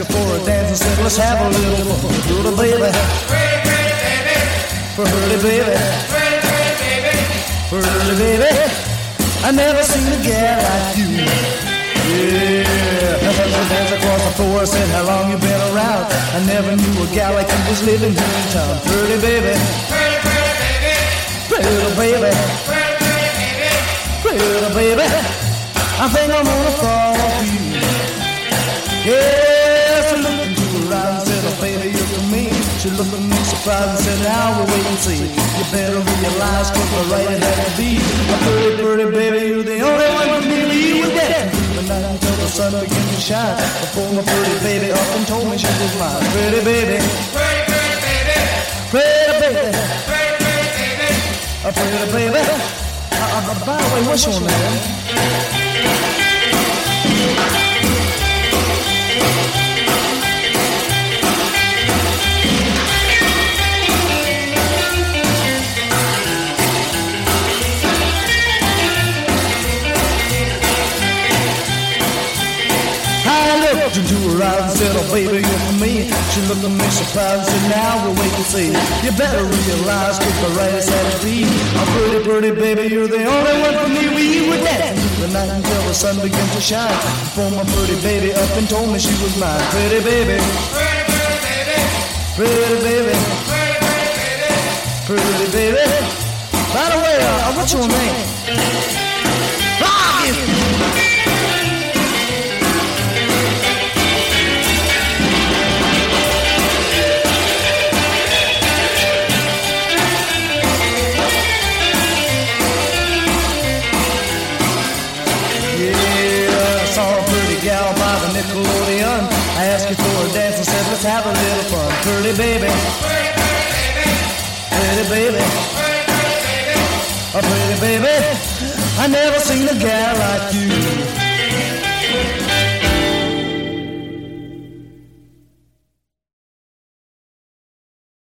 her for a dance and said, let's have a little fun. Pretty baby, pretty baby, pretty baby, I never seen a gal like you. Yeah, as I dance across the floor, I said, how long you been around? I never knew a gal like you was living here in town. Pretty baby, pretty baby, pretty baby, I think I'm gonna fall for you. Yeah, she looked into her eyes and said, oh baby, you're for me. She looked at me surprised and said, now we'll wait and see. You better realize, cause we're right at the beat. Oh, pretty, pretty baby, you're the only one for me. You were dancing through the night until the sun began to shine. Before my pretty baby up and told me she was mine. Pretty baby, pretty baby, pretty baby, pretty baby. By the way, what's your name? Into her eyes and said, oh baby, you're for me. She looked at me surprised and said, now we'll wait and see. You better realize, cause the right is at be. Oh pretty, pretty baby, you're the only one for me. We were dancing through the night until the sun began to shine. Before my pretty baby up and told me she was mine. Pretty baby, pretty baby, pretty baby. By the way, what's your name? Nickelodeon. I asked you for a dance and said, let's have a little fun. Pretty baby, pretty baby, pretty baby, I never seen a gal like you.